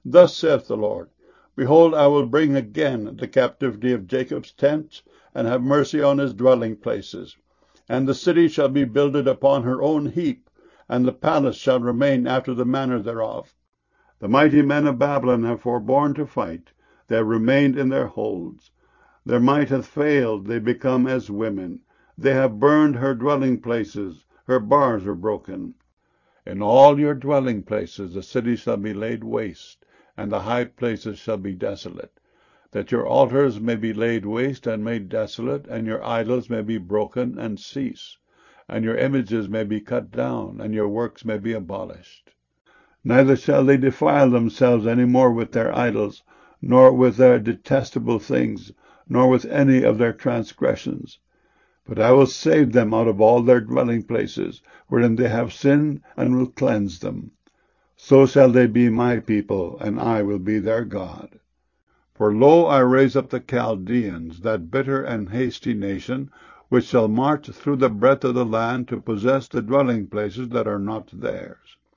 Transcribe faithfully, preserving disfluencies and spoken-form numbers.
Thus saith the Lord, Behold, I will bring again the captivity of Jacob's tents, and have mercy on his dwelling places. And the city shall be builded upon her own heap, and the palace shall remain after the manner thereof. The mighty men of Babylon have forborne to fight, they have remained in their holds. Their might hath failed, they become as women. They have burned her dwelling places, her bars are broken. In all your dwelling places the city shall be laid waste, and the high places shall be desolate, that your altars may be laid waste and made desolate, and your idols may be broken and cease, and your images may be cut down, and your works may be abolished. Neither shall they defile themselves any more with their idols, nor with their detestable things, nor with any of their transgressions. But I will save them out of all their dwelling places, wherein they have sinned, and will cleanse them. So shall they be my people, and I will be their God. For lo, I raise up the Chaldeans, that bitter and hasty nation, which shall march through the breadth of the land to possess the dwelling places that are not theirs.